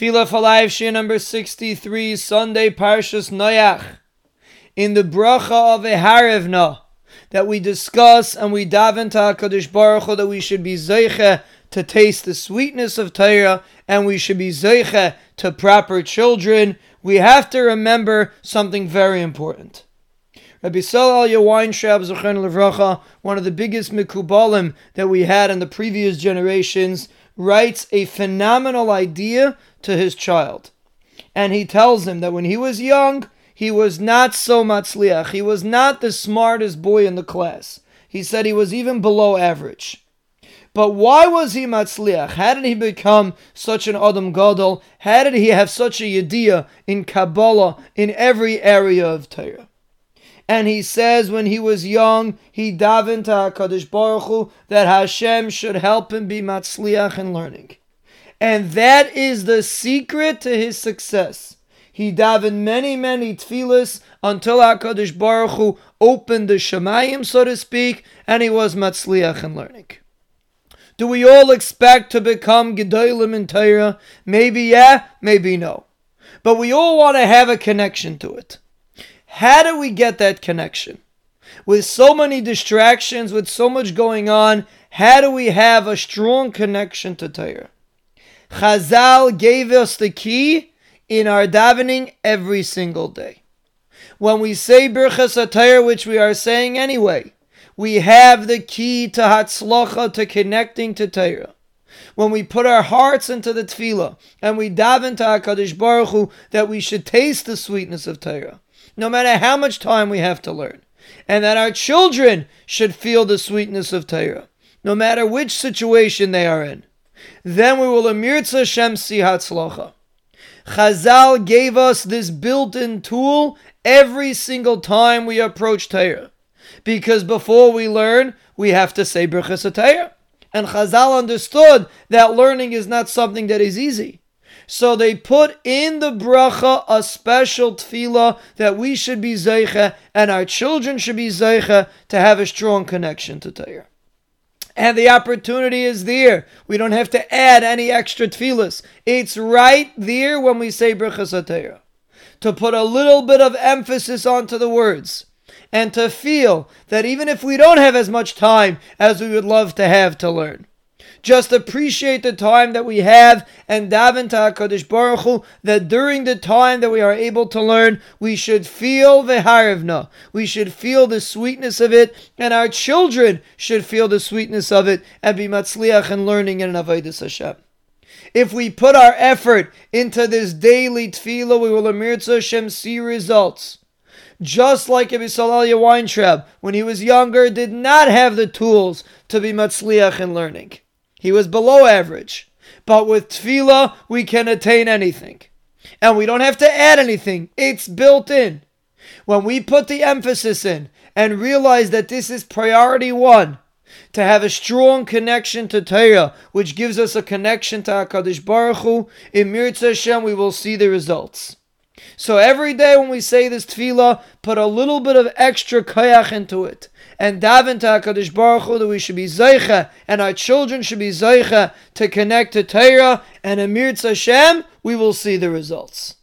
Tefillah for Life, Shir number 63, Sunday, Parshas Noach. In the bracha of Eharevna, that we discuss and we daven to HaKadosh Baruch Hu that we should be zeiche to taste the sweetness of Torah, and we should be zeiche to proper children, we have to remember something very important. Rabbi Yisrael Elia Weintraub, Zechron Levracha, one of the biggest mikubalim that we had in the previous generations, writes a phenomenal idea to his child. And he tells him that when he was young, he was not so matzliach. He was not the smartest boy in the class. He said he was even below average. But why was he matzliach? How did he become such an Adam Gadol? How did he have such a yediyah in Kabbalah, in every area of Torah? And he says when he was young, he davened to HaKadosh Baruch Hu that Hashem should help him be matzliach in learning. And that is the secret to his success. He davened many tefillas until HaKadosh Baruch Hu opened the Shemayim, so to speak, and he was matzliach in learning. Do we all expect to become gedolim in Torah? Maybe yeah, maybe no. But we all want to have a connection to it. How do we get that connection? With so many distractions, with so much going on, how do we have a strong connection to Torah? Chazal gave us the key in our davening every single day. When we say Birchas HaTorah, which we are saying anyway, we have the key to Hatzlacha, to connecting to Torah. When we put our hearts into the tefillah and we daven to HaKadosh Baruch Hu that we should taste the sweetness of Torah, no matter how much time we have to learn, and that our children should feel the sweetness of Torah, no matter which situation they are in, then we will Amirtza Hashem si Hatzlacha. Chazal gave us this built-in tool every single time we approach Torah, because before we learn, we have to say Birchas HaTorah. And Chazal understood that learning is not something that is easy. So they put in the bracha a special tefillah that we should be zeiche and our children should be zeiche to have a strong connection to Torah. And the opportunity is there. We don't have to add any extra tefillahs. It's right there when we say Birchas HaTorah. To put a little bit of emphasis onto the words. And to feel that even if we don't have as much time as we would love to have to learn, just appreciate the time that we have and daven to HaKadosh Baruch Hu that during the time that we are able to learn, we should feel v'harevna. We should feel the sweetness of it, and our children should feel the sweetness of it and be matzliach in learning and in avodas Hashem. If we put our effort into this daily tefillah, we will Amirtza Hashem see results. Just like Rabbi Yisrael Elia Weintraub, when he was younger, did not have the tools to be matzliach in learning. He was below average. But with tefillah, we can attain anything. And we don't have to add anything. It's built in. When we put the emphasis in and realize that this is priority one, to have a strong connection to Torah, which gives us a connection to HaKadosh Baruch Hu, in Mirza Hashem we will see the results. So every day when we say this tefillah, put a little bit of extra koyach into it. And daven to HaKadosh Baruch Hu that we should be zeiche, and our children should be zeiche to connect to Torah, and in Mirza Hashem, we will see the results.